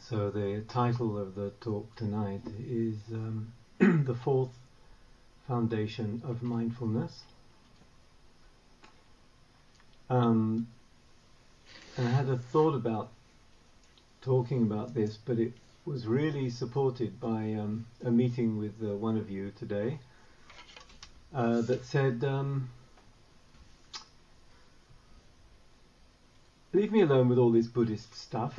So the title of the talk tonight is The Fourth Foundation of Mindfulness. And I had a thought about talking about this, but it was really supported by a meeting with one of you today that said, leave me alone with all this Buddhist stuff.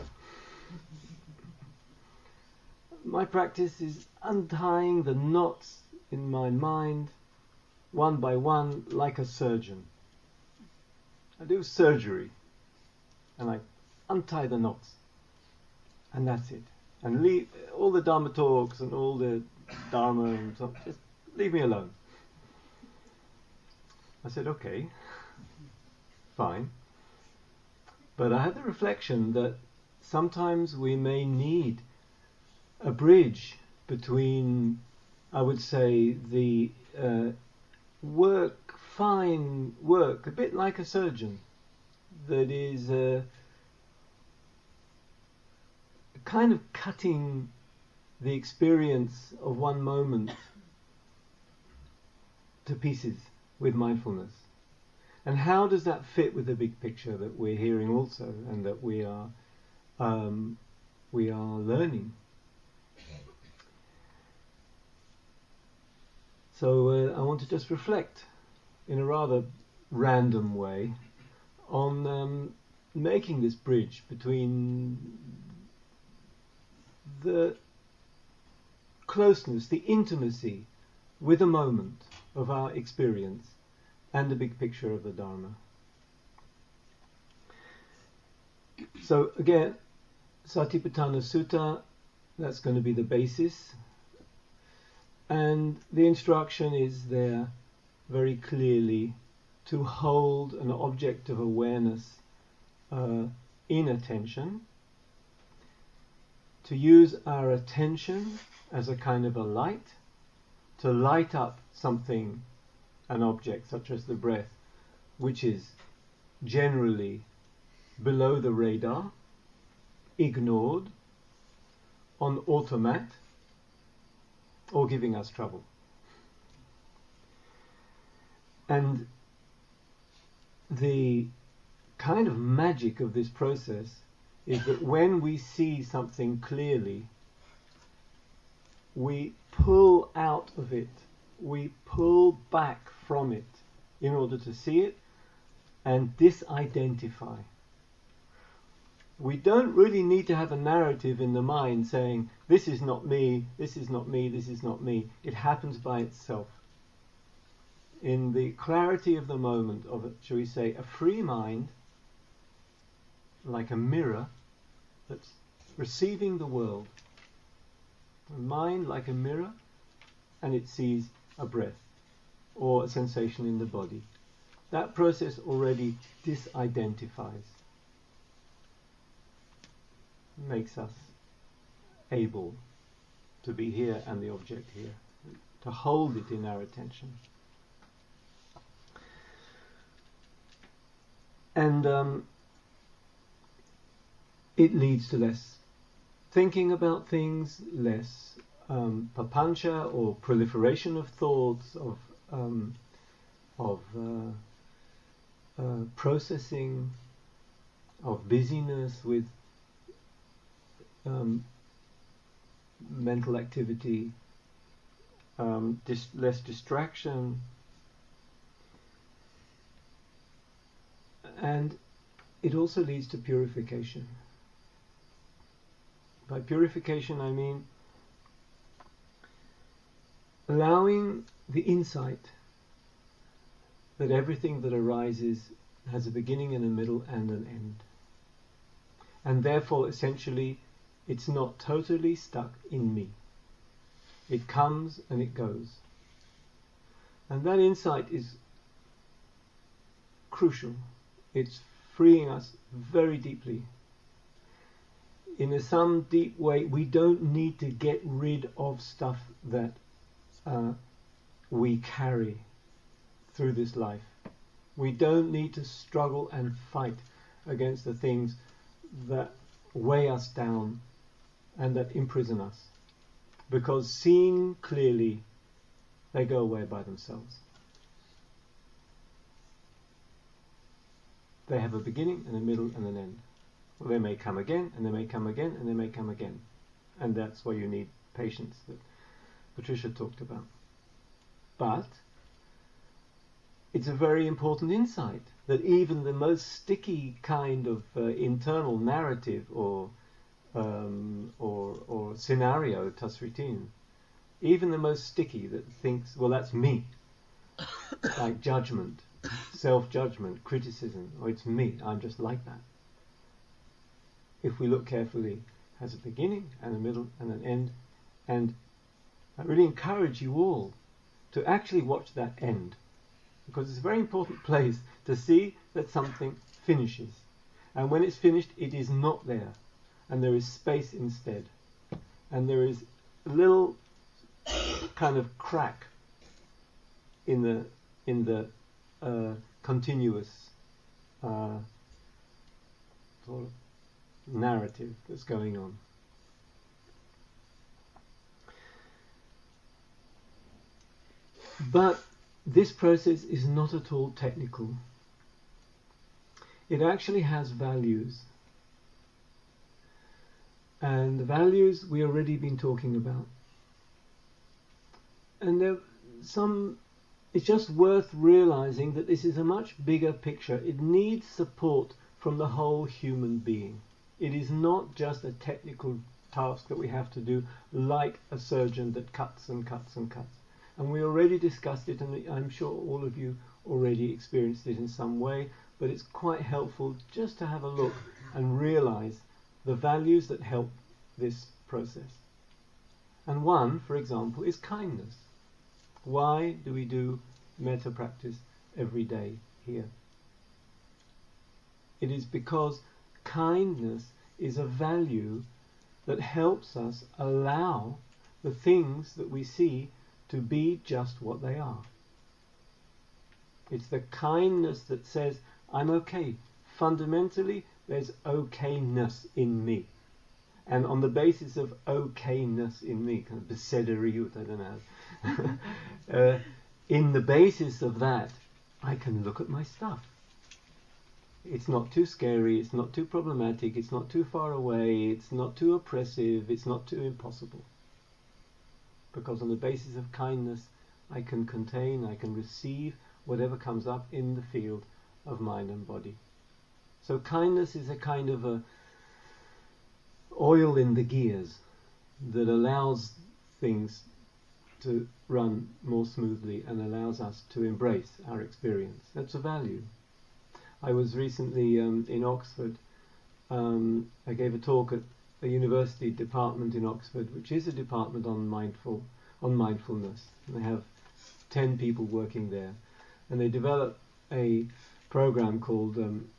My practice is untying the knots in my mind one by one like a surgeon. I do surgery and I untie the knots and that's it. And leave all the Dharma talks and all the Dharma and so, just leave me alone. I said, okay, fine. But I had the reflection that sometimes we may need a bridge between, I would say, the fine work, a bit like a surgeon, that is kind of cutting the experience of one moment to pieces with mindfulness. And how does that fit with the big picture that we're hearing also, and that we are learning? So I want to just reflect in a rather random way on making this bridge between the closeness, the intimacy with a moment of our experience and the big picture of the Dharma. So again, Satipatthana Sutta, that's going to be the basis. And the instruction is there very clearly to hold an object of awareness in attention, to use our attention as a kind of a light, to light up something, an object such as the breath, which is generally below the radar, ignored, on automat, or giving us trouble. And the kind of magic of this process is that when we see something clearly, we pull out of it, we pull back from it in order to see it and disidentify. We don't really need to have a narrative in the mind saying, this is not me, this is not me, this is not me. It happens by itself. In the clarity of the moment of, shall we say, a free mind, like a mirror that's receiving the world. A mind like a mirror, and it sees a breath or a sensation in the body. That process already disidentifies. Makes us able to be here and the object here, to hold it in our attention. And it leads to less thinking about things, less papancha or proliferation of thoughts, of processing, of busyness with mental activity, less distraction, and it also leads to purification. By purification I mean allowing the insight that everything that arises has a beginning and a middle and an end, and therefore essentially it's not totally stuck in me. It comes and it goes. And that insight is crucial. It's freeing us very deeply. In some deep way, we don't need to get rid of stuff that we carry through this life. We don't need to struggle and fight against the things that weigh us down and that imprison us. Because seen clearly, they go away by themselves. They have a beginning and a middle and an end. Well, they may come again, and they may come again, and they may come again. And that's why you need patience that Patricia talked about. But it's a very important insight that even the most sticky kind of internal narrative or scenario, tasritin, even the most sticky that thinks, well, that's me, like judgment, self-judgment, criticism, or it's me, I'm just like that. If we look carefully, has a beginning and a middle and an end, and I really encourage you all to actually watch that end, because it's a very important place to see that something finishes, and when it's finished, it is not there, and there is space instead, and there is a little kind of crack in the continuous sort of narrative that's going on. But this process is not at all technical. It actually has values. And the values we already been talking about. And it's just worth realizing that this is a much bigger picture. It needs support from the whole human being. It is not just a technical task that we have to do like a surgeon that cuts and cuts and cuts. And we already discussed it, and I'm sure all of you already experienced it in some way, but it's quite helpful just to have a look and realize the values that help this process. And one, for example, is kindness. Why do we do metta practice every day here? It is because kindness is a value that helps us allow the things that we see to be just what they are. It's the kindness that says, I'm okay. Fundamentally, there's okayness in me. And on the basis of okayness in me, kind of besederiut, I don't know, in the basis of that, I can look at my stuff. It's not too scary, it's not too problematic, it's not too far away, it's not too oppressive, it's not too impossible. Because on the basis of kindness, I can contain, I can receive whatever comes up in the field of mind and body. So kindness is a kind of a oil in the gears that allows things to run more smoothly and allows us to embrace our experience. That's a value. I was recently in Oxford. I gave a talk at a university department in Oxford, which is a department on mindfulness. And they have 10 people working there, and they developed a program called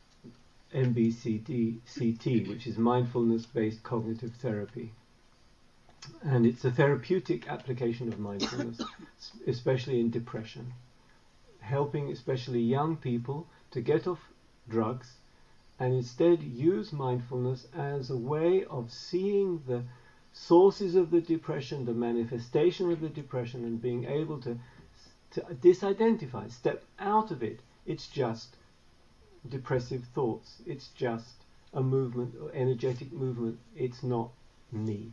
MBCT, which is mindfulness-based cognitive therapy. And it's a therapeutic application of mindfulness, especially in depression, helping especially young people to get off drugs and instead use mindfulness as a way of seeing the sources of the depression, the manifestation of the depression, and being able to disidentify, step out of it. It's just depressive thoughts. It's just a movement, or energetic movement. It's not me.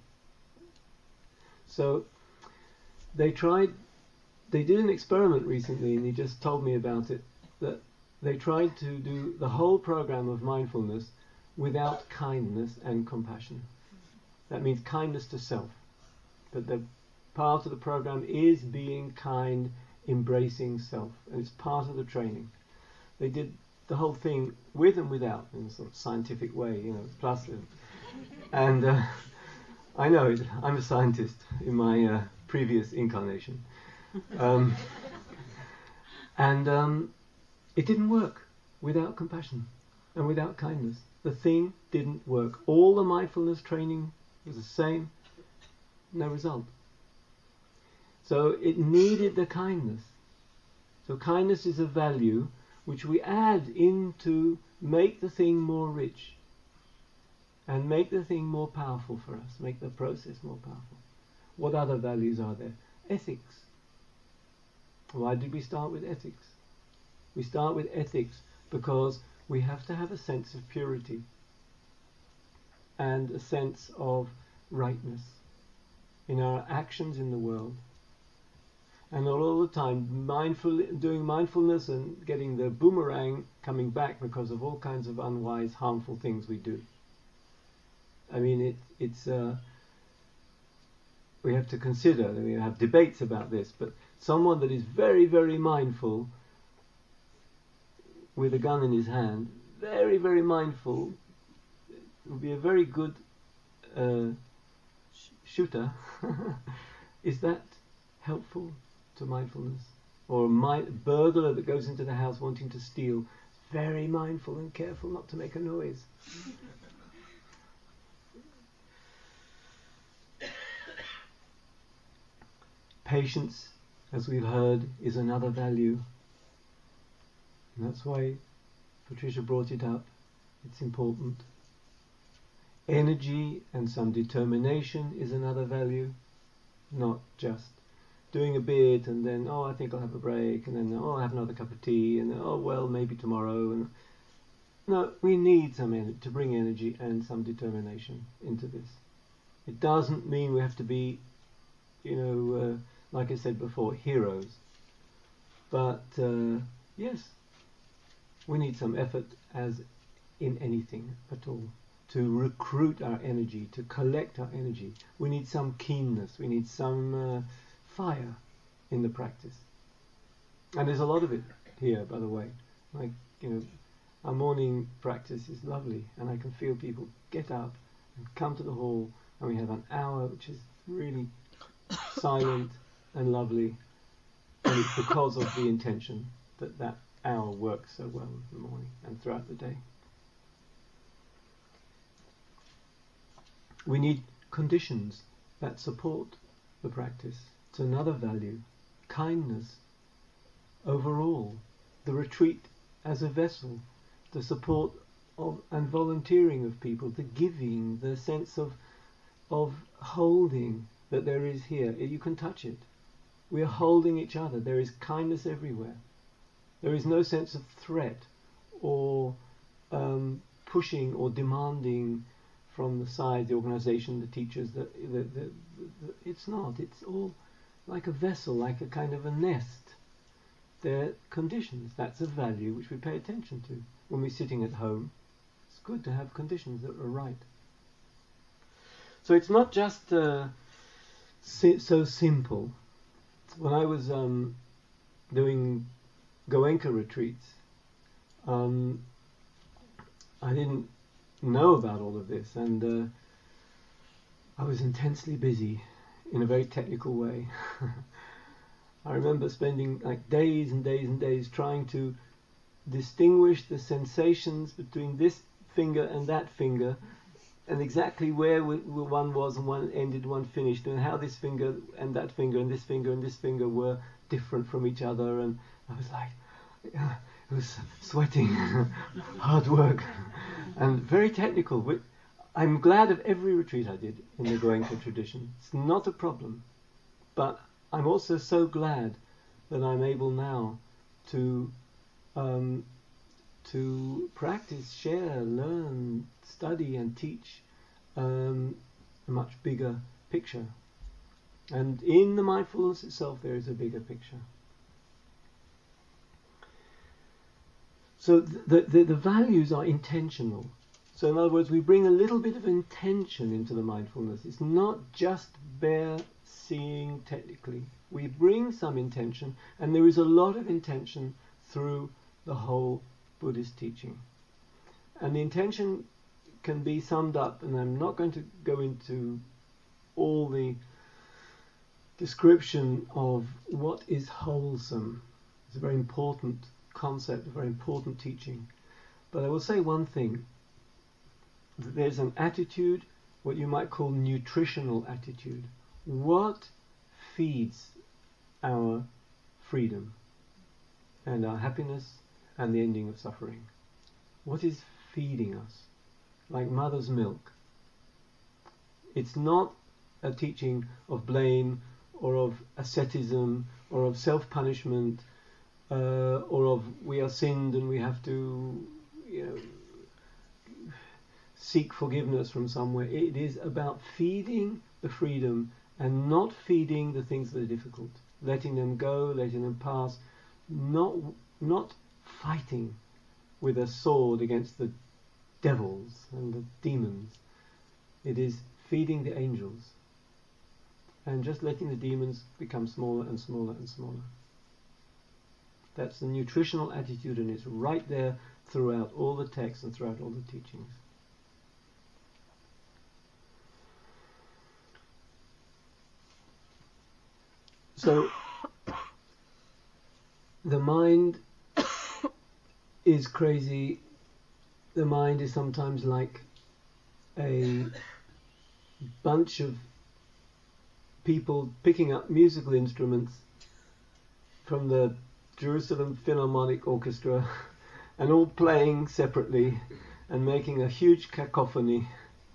So they did an experiment recently, and he just told me about it, that they tried to do the whole program of mindfulness without kindness and compassion. That means kindness to self. But the part of the program is being kind, embracing self, and it's part of the training. They did the whole thing with and without, in a sort of scientific way, plus. And I know it, I'm a scientist in my previous incarnation. It didn't work without compassion and without kindness. The thing didn't work. All the mindfulness training was the same, no result. So it needed the kindness. So kindness is a value which we add in to make the thing more rich. and make the thing more powerful for us, make the process more powerful. What other values are there? Ethics. Why did we start with ethics? We start with ethics because we have to have a sense of purity and a sense of rightness in our actions in the world. And not all the time doing mindfulness and getting the boomerang coming back because of all kinds of unwise, harmful things we do. I mean, we have to consider, we have debates about this, but someone that is very, very mindful with a gun in his hand, very, very mindful, will be a very good shooter. Is that helpful to mindfulness? Or a burglar that goes into the house wanting to steal, very mindful and careful not to make a noise. Patience, as we've heard, is another value. And that's why Patricia brought it up. It's important. Energy and some determination is another value. Not just doing a bit and then, oh, I think I'll have a break, and then, oh, I'll have another cup of tea, and then, oh, well, maybe tomorrow. And no, we need some to bring energy and some determination into this. It doesn't mean we have to be, like I said before, heroes. But yes, we need some effort, as in anything at all, to recruit our energy, to collect our energy. We need some keenness, we need some fire in the practice. And there's a lot of it here, by the way. Like, our morning practice is lovely, and I can feel people get up and come to the hall, and we have an hour which is really silent and lovely, and it's because of the intention that hour works so well in the morning and throughout the day. We need conditions that support the practice. It's another value. Kindness overall, the retreat as a vessel, the support of and volunteering of people, the giving, the sense of holding that there is here. You can touch it. We are holding each other. There is kindness everywhere. There is no sense of threat or pushing or demanding from the side, the organization, the teachers. It's not. It's all like a vessel, like a kind of a nest. There are conditions. That's a value which we pay attention to. When we're sitting at home, it's good to have conditions that are right. So it's not just so simple. When I was doing Goenka retreats, I didn't know about all of this, and I was intensely busy in a very technical way. I remember spending like days and days and days trying to distinguish the sensations between this finger and that finger, and exactly where one was and one ended, one finished, and how this finger and that finger and this finger and this finger were different from each other. And I was like, it was sweating, hard work, and very technical. I'm glad of every retreat I did in the Goenka tradition. It's not a problem, but I'm also so glad that I'm able now to practice, share, learn, study and teach a much bigger picture. And in the mindfulness itself there is a bigger picture. So the values are intentional. So in other words, we bring a little bit of intention into the mindfulness. It's not just bare seeing technically. We bring some intention, and there is a lot of intention through the whole Buddhist teaching. And the intention can be summed up, and I'm not going to go into all the description of what is wholesome. It's a very important concept, a very important teaching. But I will say one thing. There's an attitude, what you might call nutritional attitude. What feeds our freedom and our happiness and the ending of suffering? What is feeding us? like mother's milk. It's not a teaching of blame or of asceticism or of self-punishment or of we are sinned and we have to, seek forgiveness from somewhere. It is about feeding the freedom and not feeding the things that are difficult, letting them go, letting them pass, not fighting with a sword against the devils and the demons. It is feeding the angels and just letting the demons become smaller and smaller and smaller. That's the nutritional attitude, and it's right there throughout all the texts and throughout all the teachings. So the mind is crazy. The mind is sometimes like a bunch of people picking up musical instruments from the Jerusalem Philharmonic Orchestra and all playing separately and making a huge cacophony.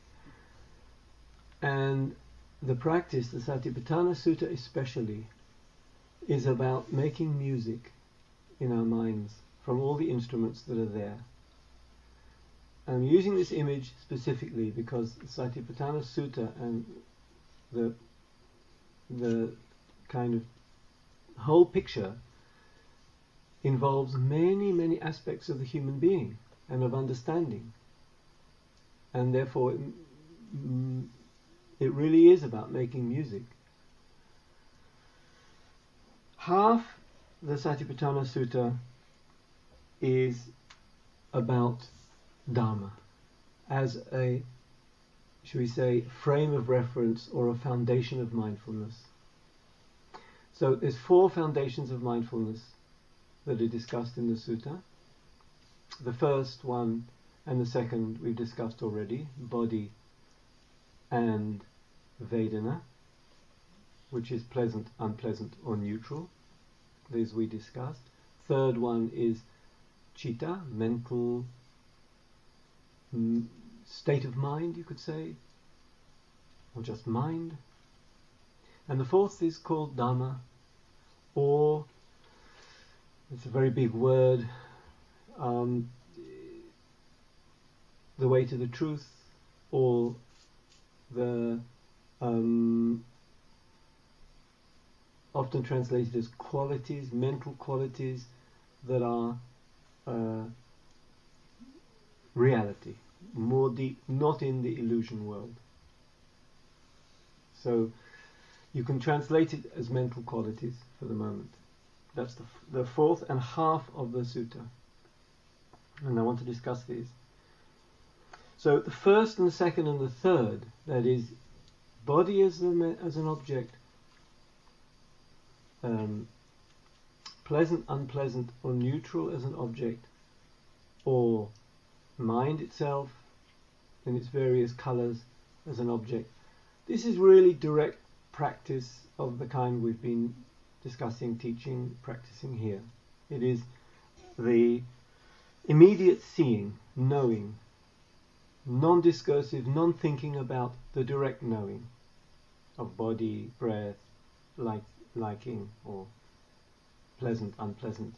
And the practice, the Satipatthana Sutta especially, is about making music in our minds from all the instruments that are there. I'm using this image specifically because the Satipatthana Sutta and the kind of whole picture involves many, many aspects of the human being and of understanding. And therefore it really is about making music. Half the Satipatthana Sutta is about Dharma as a, should we say, frame of reference or a foundation of mindfulness. So there's 4 foundations of mindfulness that are discussed in the sutta. The first one and the second we've discussed already, body and Vedana, which is pleasant, unpleasant or neutral. These we discussed. Third one is Chitta, mental state of mind, you could say, or just mind. And the fourth is called Dhamma, or, it's a very big word, the way to the truth, or the often translated as qualities, mental qualities that are reality, more deep, not in the illusion world. So you can translate it as mental qualities for the moment. That's the fourth and half of the sutta, and I want to discuss these. So the first and the second and the third, that is, body as an object, pleasant, unpleasant, or neutral as an object, or mind itself in its various colours as an object. This is really direct practice of the kind we've been discussing, teaching, practicing here. It is the immediate seeing, knowing, non-discursive, non-thinking about the direct knowing of body, breath, liking, or pleasant, unpleasant.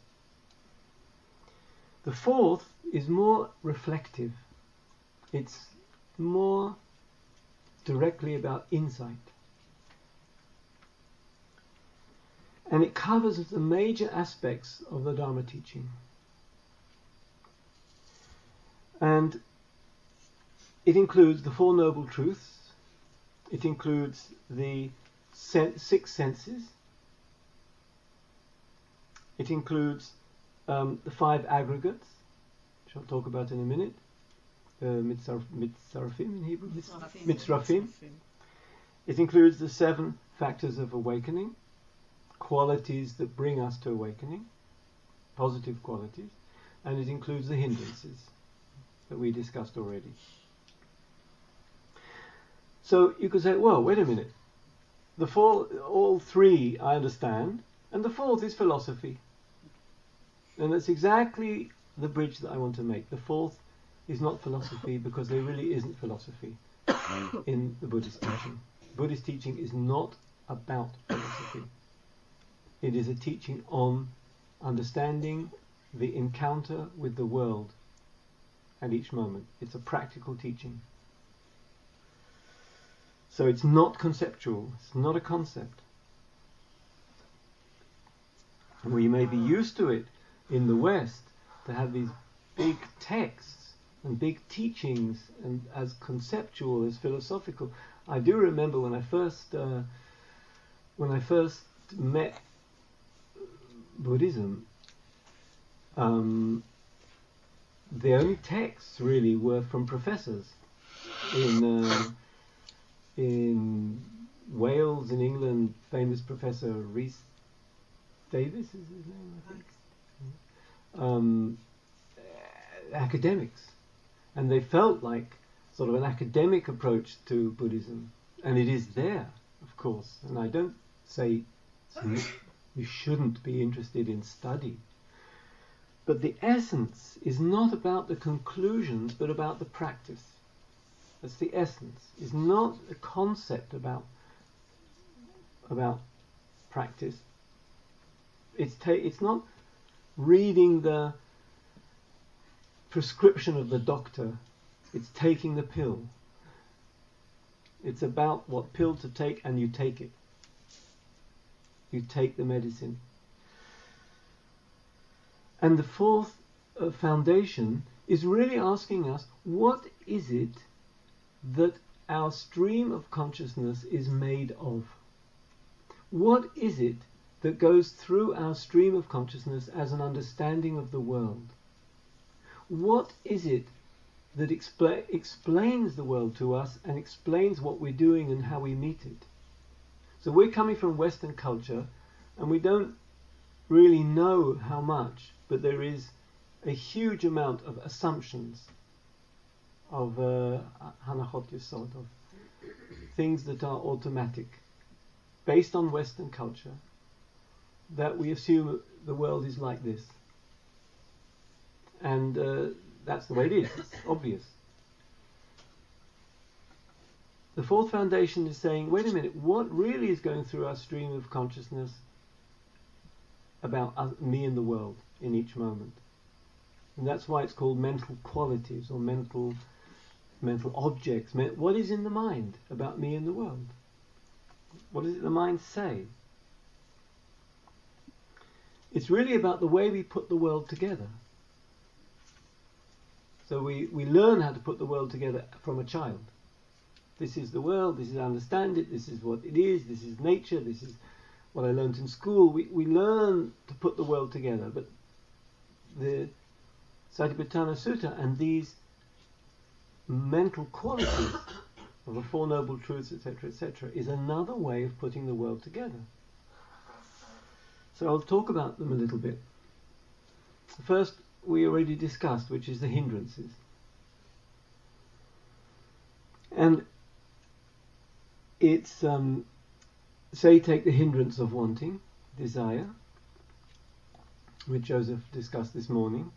The fourth is more reflective. It's more directly about insight. And it covers the major aspects of the Dharma teaching. And it includes the Four Noble Truths. It includes the 6 senses. It includes the 5 aggregates, which I'll talk about in a minute. Mitzrafim in Hebrew. Mitzrafim. It includes the 7 factors of awakening, qualities that bring us to awakening, positive qualities, and it includes the hindrances that we discussed already. So you could say, well, wait a minute. All 3 I understand, and the 4th is philosophy. And that's exactly the bridge that I want to make. The 4th is not philosophy, because there really isn't philosophy in the Buddhist teaching. Buddhist teaching is not about philosophy. It is a teaching on understanding the encounter with the world at each moment. It's a practical teaching. So it's not conceptual. It's not a concept. And we may be used to it in the West to have these big texts and big teachings, and as conceptual, as philosophical. I do remember when I first met Buddhism, the only texts really were from professors in Wales, in England. Famous professor Rhys Davis is his name, I think. Academics, and they felt like sort of an academic approach to Buddhism, and it is there, of course. And I don't say you shouldn't be interested in study, but the essence is not about the conclusions, but about the practice. That's the essence. It's not a concept about practice. It's not reading the prescription of the doctor. It's taking the pill. It's about what pill to take, and you take it. You take the medicine. And the fourth foundation is really asking us, what is it that our stream of consciousness is made of? What is it that goes through our stream of consciousness as an understanding of the world? What is it that explains the world to us and explains what we're doing and how we meet it? So we're coming from Western culture, and we don't really know how much, but there is a huge amount of assumptions, of hanachot yesod, of things that are automatic, based on Western culture, that we assume the world is like this. And that's the way it is. It's obvious. The fourth foundation is saying, wait a minute, what really is going through our stream of consciousness about me and the world in each moment? And that's why it's called mental qualities, or mental objects. What is in the mind about me and the world? What does the mind say? It's really about the way we put the world together. So we learn how to put the world together from a child. This is the world, this is I understand it, this is what it is, this is nature, this is what I learned in school. We learn to put the world together, but the Satipatthana Sutta and these mental qualities of the Four Noble Truths, etc., is another way of putting the world together. So I'll talk about them a little bit. First, we already discussed, which is the hindrances. And it's, say, take the hindrance of wanting, desire, which Joseph discussed this morning.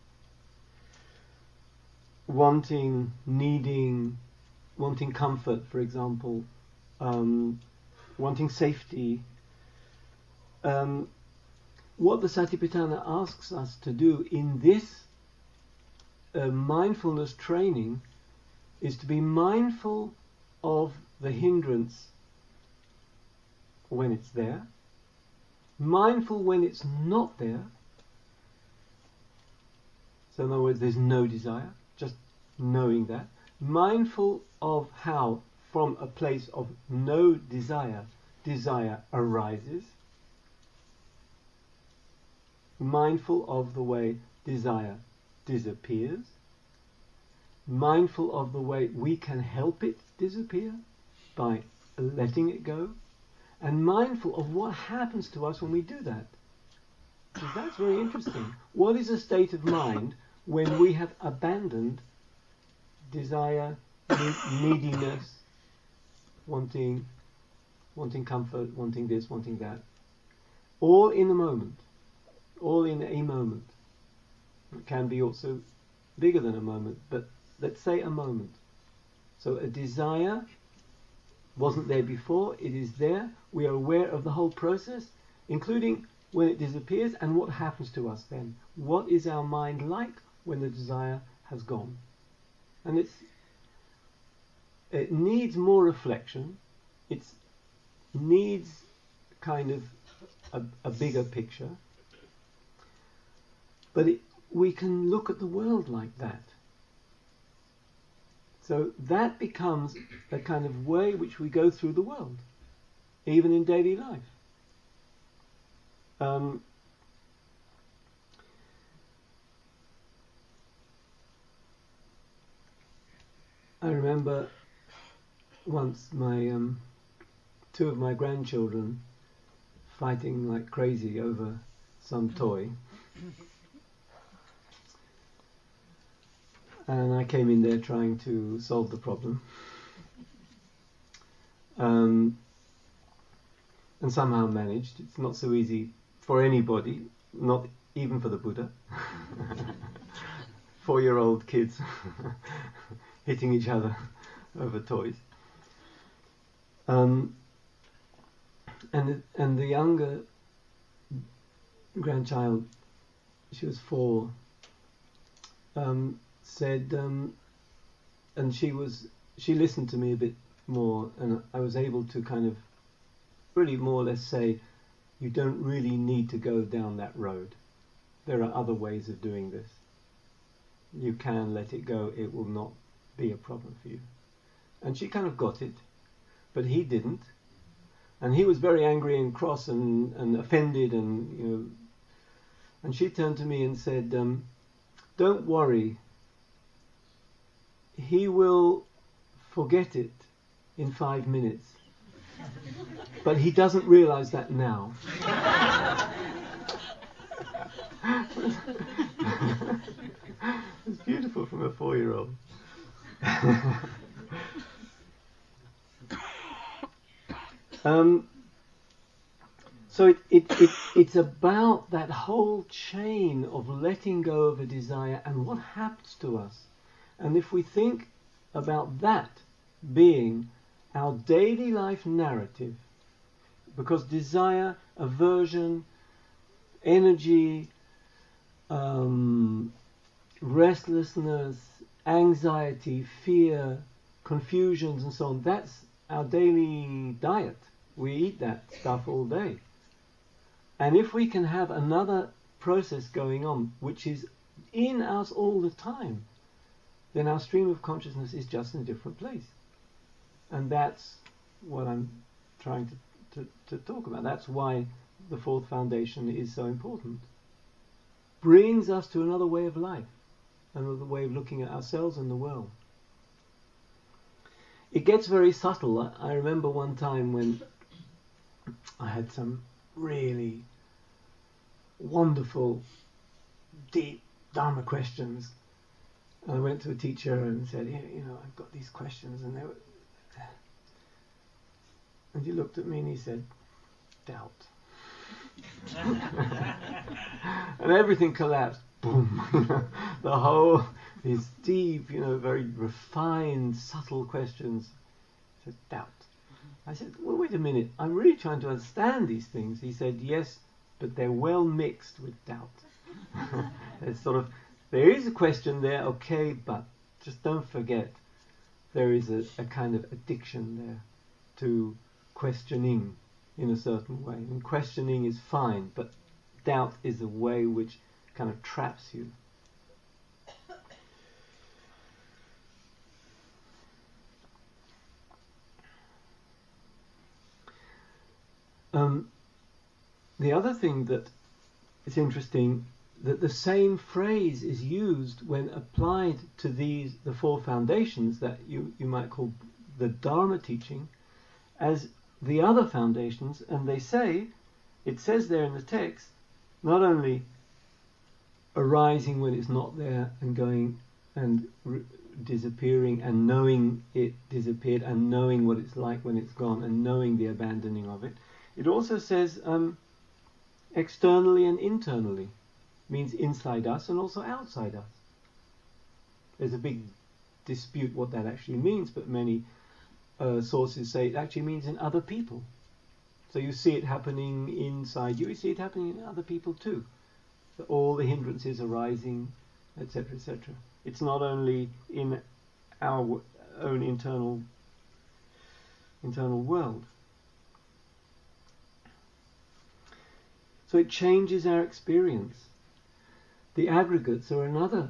Wanting, needing, wanting comfort, for example, wanting safety. What the Satipatthana asks us to do in this mindfulness training is to be mindful of the hindrance when it's there, mindful when it's not there. So in other words, there's no desire, just knowing that. Mindful of how from a place of no desire, desire arises. Mindful of the way desire disappears. Mindful of the way we can help it disappear by letting it go. And mindful of what happens to us when we do that. Because that's very interesting. What is a state of mind when we have abandoned desire, neediness, wanting comfort, wanting this, wanting that? All in a moment. All in a moment. It can be also bigger than a moment, but let's say a moment. So a desire wasn't there before, it is there. We are aware of the whole process, including when it disappears and what happens to us then. What is our mind like when the desire has gone? And it needs more reflection. It needs kind of a bigger picture. But we can look at the world like that. So that becomes a kind of way which we go through the world, even in daily life. I remember once two of my grandchildren fighting like crazy over some toy. And I came in there trying to solve the problem. And somehow managed. It's not so easy for anybody, not even for the Buddha. 4-year-old kids hitting each other over toys. And the younger grandchild, she was 4, said, and she listened to me a bit more, and I was able to kind of really more or less say, you don't really need to go down that road. There are other ways of doing this. You can let it go, it will not be a problem for you. And she kind of got it, but he didn't. And he was very angry and cross and offended, and and she turned to me and said, don't worry, he will forget it in 5 minutes. But he doesn't realize that now. It's beautiful from a 4-year-old. So it's about that whole chain of letting go of a desire and what happens to us. And if we think about that being our daily life narrative, because desire, aversion, energy, restlessness, anxiety, fear, confusions and so on, that's our daily diet. We eat that stuff all day. And if we can have another process going on, which is in us all the time, then our stream of consciousness is just in a different place. And that's what I'm trying to talk about. That's why the fourth foundation is so important. Brings us to another way of life, another way of looking at ourselves and the world. It gets very subtle. I remember one time when I had some really wonderful, deep Dharma questions. And I went to a teacher and said, I've got these questions, and they were... And he looked at me and he said, doubt. And everything collapsed. Boom. The whole, these deep, very refined, subtle questions. He said, doubt. I said, well, wait a minute. I'm really trying to understand these things. He said, yes, but they're well mixed with doubt. It's sort of, there is a question there, okay, but just don't forget there is a kind of addiction there to questioning in a certain way. And questioning is fine, but doubt is a way which kind of traps you. The other thing that is interesting, that the same phrase is used when applied to the four foundations that you might call the Dharma teaching, as the other foundations, and they say, it says there in the text, not only arising when it's not there and going and disappearing and knowing it disappeared and knowing what it's like when it's gone and knowing the abandoning of it. It also says externally and internally, means inside us and also outside us. There's a big dispute what that actually means, but many sources say it actually means in other people. So you see it happening inside you see it happening in other people too. So all the hindrances arising, etc., etc. It's not only in our own internal world. So it changes our experience. The aggregates are another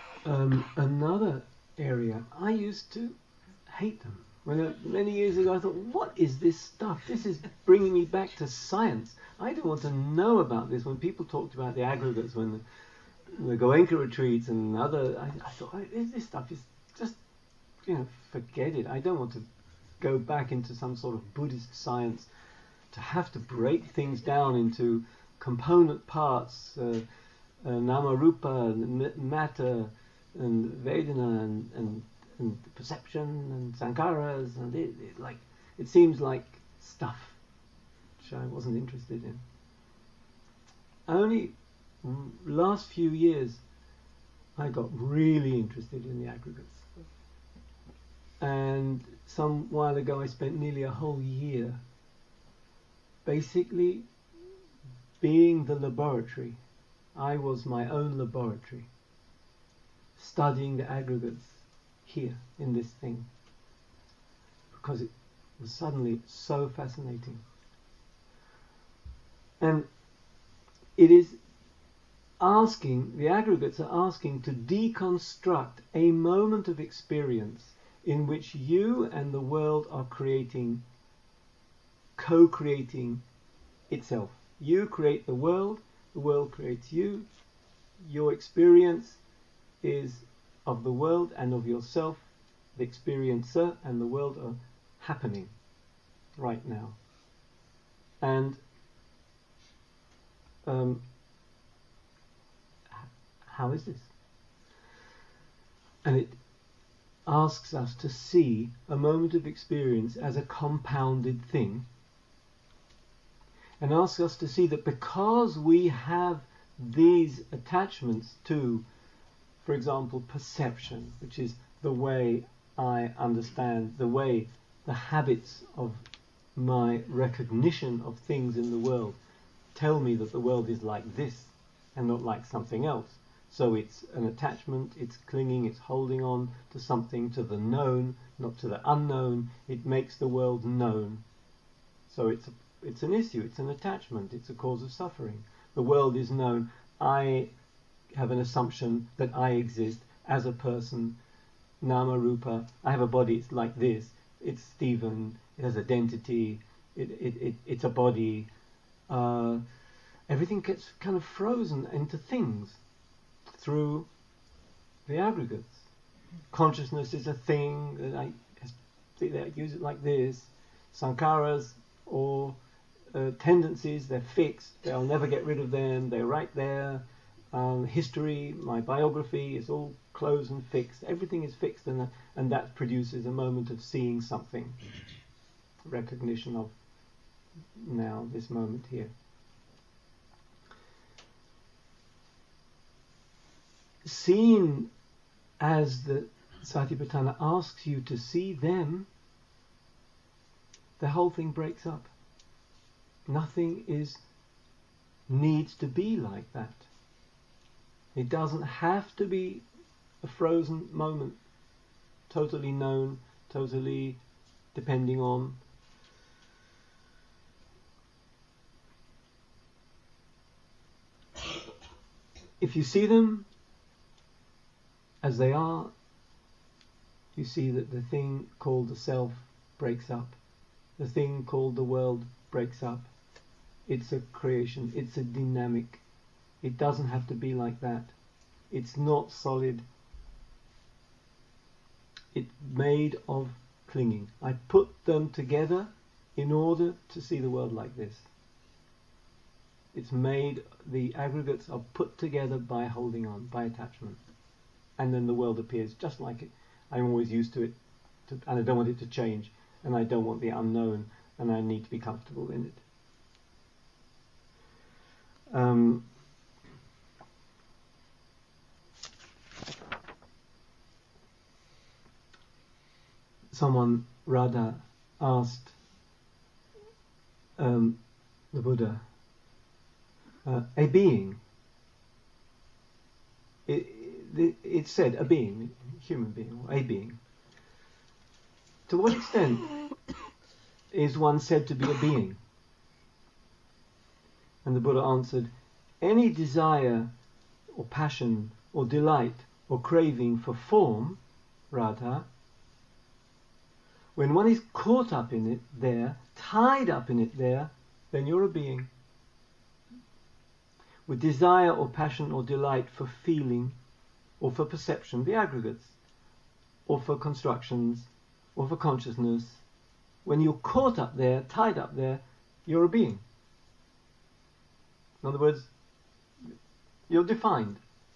area. I used to hate them. Many years ago I thought, what is this stuff? This is bringing me back to science. I don't want to know about this. When people talked about the aggregates, when the Goenka retreats and other, I thought, this stuff is just, forget it. I don't want to go back into some sort of Buddhist science to have to break things down into component parts, nama rupa, matter, and Vedana, and perception, and sankharas, and it seems like stuff which I wasn't interested in. Only last few years I got really interested in the aggregates. And some while ago I spent nearly a whole year basically being the laboratory. I was my own laboratory, studying the aggregates here in this thing, because it was suddenly so fascinating. And it is the aggregates are asking to deconstruct a moment of experience in which you and the world are co-creating itself. You create the world creates you. Your experience is of the world and of yourself. The experiencer and the world are happening right now. And how is this? And it asks us to see a moment of experience as a compounded thing, and asks us to see that because we have these attachments to, for example, perception, which is the way I understand, the habits of my recognition of things in the world tell me that the world is like this and not like something else. So it's an attachment, it's clinging, it's holding on to something, to the known, not to the unknown. It makes the world known. So it's an issue, it's an attachment, it's a cause of suffering. The world is known. I have an assumption that I exist as a person, nama rupa. I have a body, it's like this. It's Stephen, it has identity, it's a body. Everything gets kind of frozen into things through the aggregates. Consciousness is a thing that I use it like this. Sankharas or tendencies, they're fixed. They'll never get rid of them. They're right there. History, my biography is all closed and fixed. Everything is fixed, and that produces a moment of seeing something. Recognition of now, this moment here. Seen as the Satipatthana asks you to see them, the whole thing breaks up. Nothing needs to be like that. It doesn't have to be a frozen moment, totally known, totally depending on. If you see them as they are, you see that the thing called the self breaks up. The thing called the world breaks up. It's a creation, it's a dynamic. It doesn't have to be like that. It's not solid. It's made of clinging. I put them together in order to see the world like this. It's made, the aggregates are put together by holding on, by attachment. And then the world appears just like it. I'm always used to it, and I don't want it to change, and I don't want the unknown, and I need to be comfortable in it. someone, Radha, asked the Buddha, a being, it said a being, human being, or a being. To what extent is one said to be a being? And the Buddha answered, any desire or passion or delight or craving for form, Radha, when one is caught up in it there, tied up in it there, then you're a being. With desire or passion or delight for feeling or for perception, the aggregates, or for constructions, or for consciousness, when you're caught up there, tied up there, you're a being. In other words, you're defined.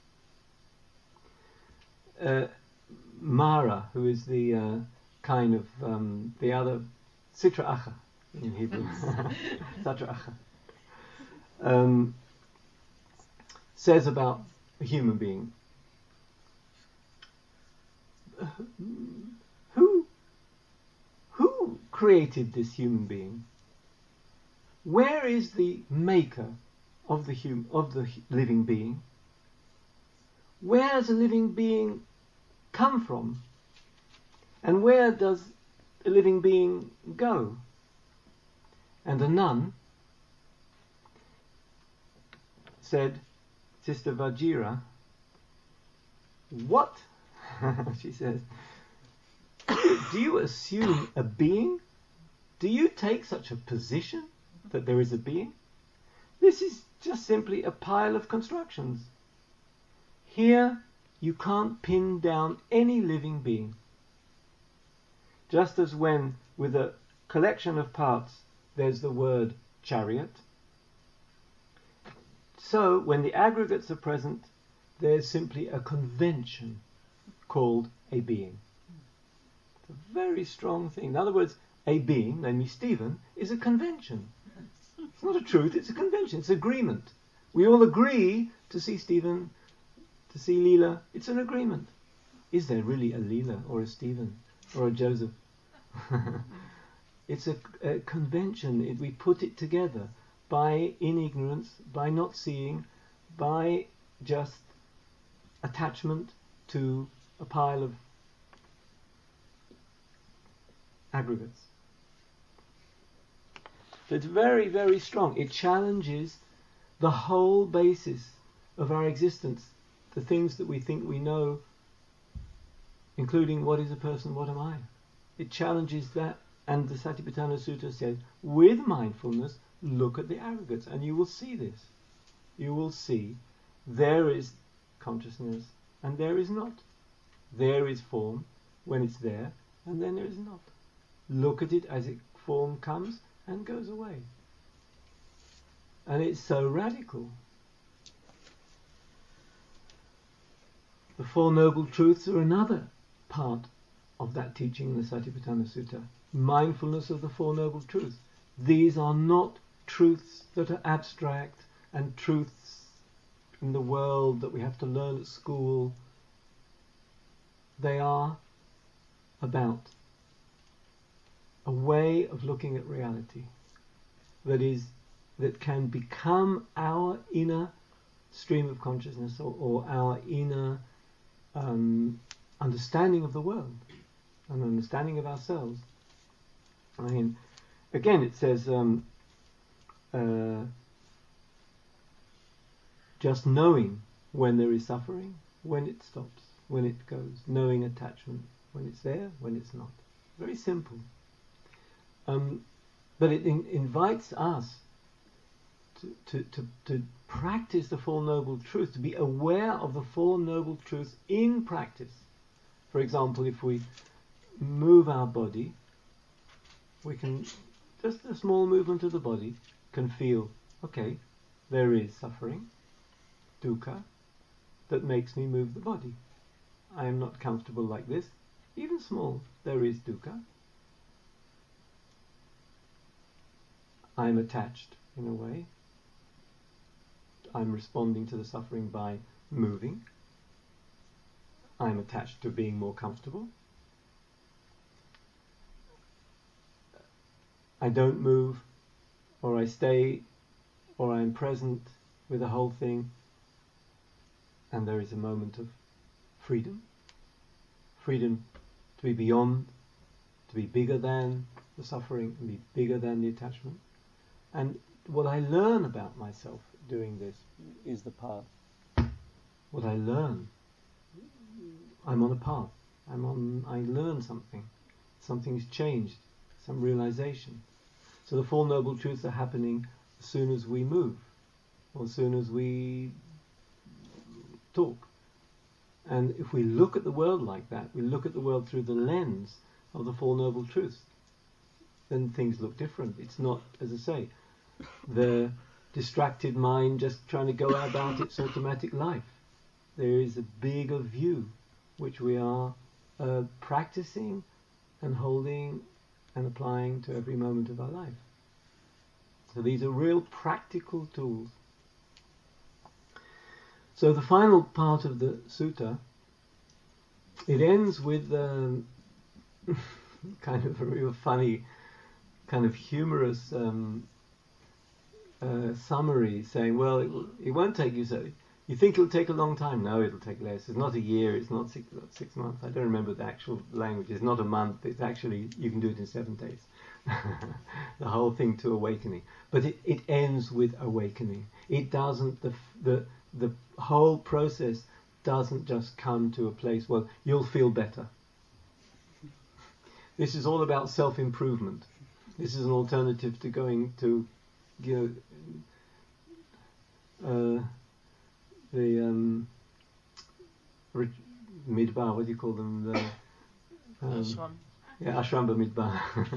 Mara, who is the kind of the other Sitra Acha in Hebrew, Satra Acha, says about a human being, who created this human being? Where is the maker of the living being? Where does a living being come from? And where does a living being go? And a nun said, Sister Vajira, what? She says, do you assume a being? Do you take such a position that there is a being? This is just simply a pile of constructions. Here you can't pin down any living being. Just as when with a collection of parts there's the word chariot, so when the aggregates are present, there's simply a convention called a being. It's a very strong thing. In other words, a being, namely Stephen, is a convention. It's not a truth, it's a convention, it's agreement. We all agree to see Stephen, to see Leela. It's an agreement. Is there really a Leela or a Stephen or a Joseph? It's a convention. We put it together by in ignorance, by not seeing, by just attachment to a pile of aggregates. So it's very, very strong. It challenges the whole basis of our existence, the things that we think we know, including what is a person, what am I? It challenges that, and the Satipatthana Sutta says, with mindfulness, look at the aggregates, and you will see this. You will see there is consciousness, and there is not. There is form when it's there, and then there is not. Look at it as form comes and goes away. And it's so radical. The Four Noble Truths are another part of that teaching in the Satipatthana Sutta. Mindfulness of the Four Noble Truths. These are not truths that are abstract and truths in the world that we have to learn at school. They are about a way of looking at reality that can become our inner stream of consciousness, or our inner understanding of the world and understanding of ourselves. I mean, again, it says just knowing when there is suffering, when it stops, when it goes, knowing attachment, when it's there, when it's not. Very simple. But it invites us to practice the Four Noble Truths, to be aware of the Four Noble Truths in practice. For example, if we move our body, we can, just a small movement of the body can feel, okay, there is suffering, dukkha, that makes me move the body. I am not comfortable like this. Even small, there is dukkha. I'm attached in a way. I'm responding to the suffering by moving. I'm attached to being more comfortable. I don't move, or I stay, or I'm present with the whole thing, and there is a moment of freedom. Freedom to be beyond, to be bigger than the suffering, and be bigger than the attachment. And what I learn about myself doing this is the path. What I learn, I'm on a path. I learn something. Something's changed, some realization. So the Four Noble Truths are happening as soon as we move, or as soon as we talk. And if we look at the world like that, we look at the world through the lens of the Four Noble Truths, then things look different. It's not, as I say, the distracted mind just trying to go about its automatic life. There is a bigger view which we are practicing and holding and applying to every moment of our life. So these are real practical tools. So the final part of the sutta, it ends with kind of a real funny, kind of humorous summary saying, well, it won't take you so. You think it'll take a long time? No, it'll take less. It's not a year. It's not 6 months. I don't remember the actual language. It's not a month. It's actually, you can do it in 7 days. The whole thing to awakening. But it ends with awakening. It doesn't, the whole process doesn't just come to a place, well, you'll feel better. This is all about self-improvement. This is an alternative to going to, the midbar, what do you call them? Ashram. Yeah, Ashramba midbar.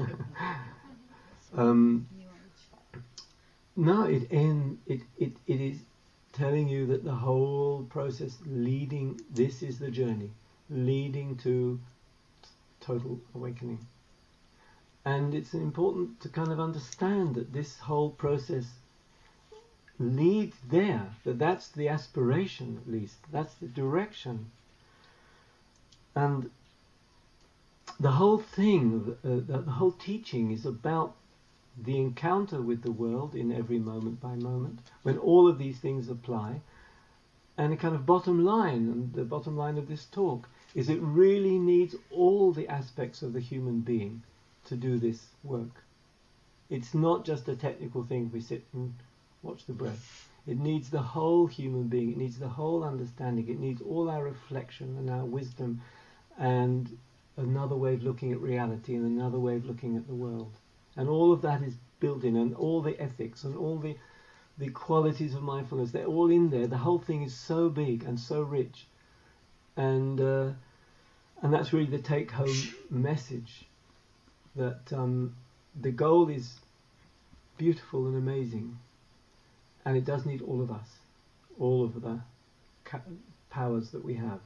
No, it is telling you that the whole process leading, this is the journey, leading to total awakening. And it's important to kind of understand that this whole process leads there, that's the aspiration at least, that's the direction. And the whole thing, the whole teaching is about the encounter with the world in every moment by moment, when all of these things apply. And a kind of bottom line, and the bottom line of this talk, is it really needs all the aspects of the human being to do this work. It's not just a technical thing, we sit and watch the breath. It needs the whole human being, it needs the whole understanding, it needs all our reflection and our wisdom and another way of looking at reality and another way of looking at the world. And all of that is built in, and all the ethics and all the qualities of mindfulness, they're all in there. The whole thing is so big and so rich. And that's really the take-home message, that the goal is beautiful and amazing, and it does need all of us, all of the powers that we have.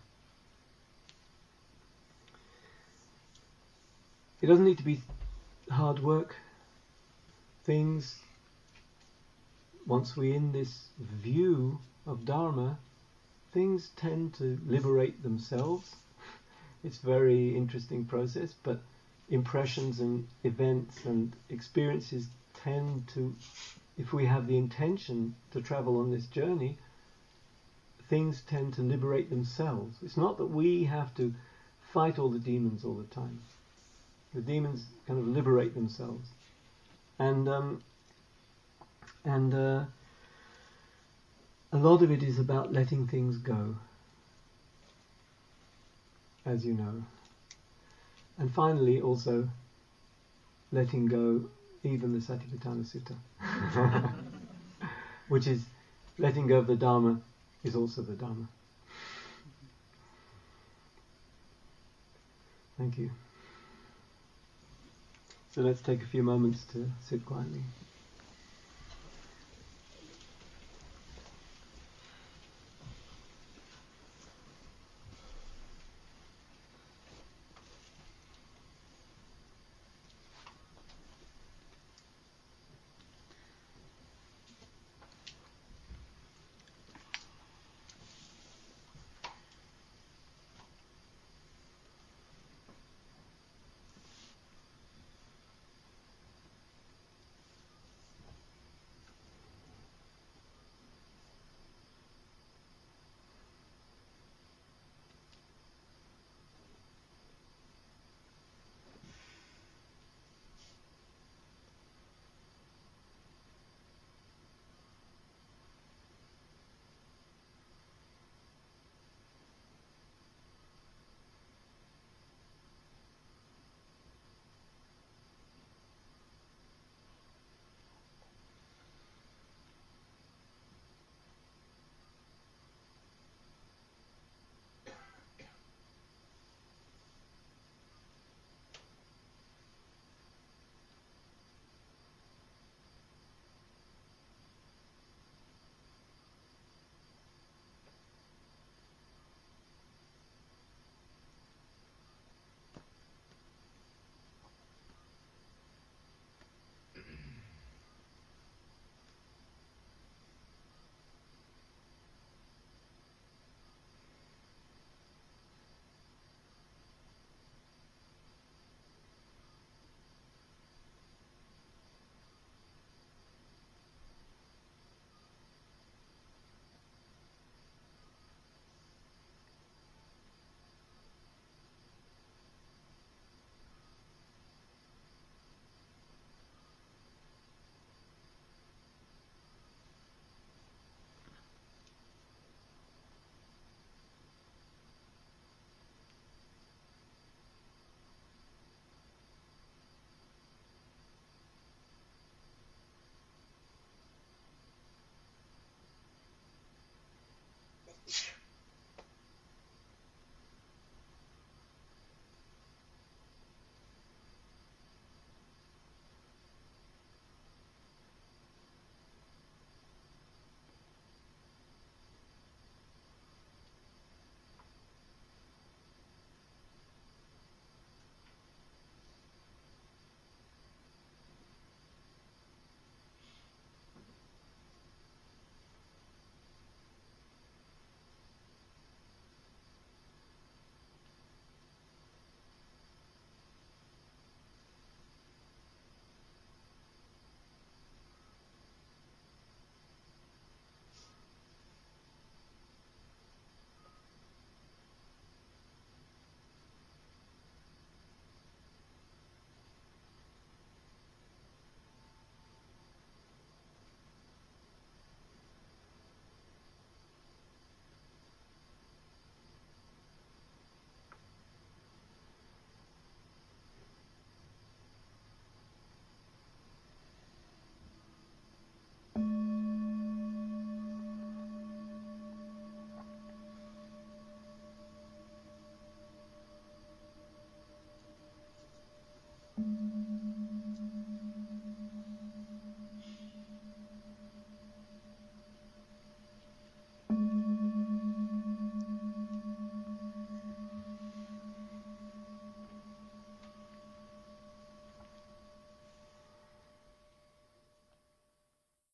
It doesn't need to be hard work. Things, once we're in this view of Dharma, things tend to liberate themselves. It's a very interesting process, but impressions and events and experiences tend to, if we have the intention to travel on this journey, things tend to liberate themselves. It's not that we have to fight all the demons all the time. The demons kind of liberate themselves. And a lot of it is about letting things go, as you know. And finally, also, letting go even the Satipatthana Sutta, which is letting go of the Dharma is also the Dharma. Thank you. So let's take a few moments to sit quietly.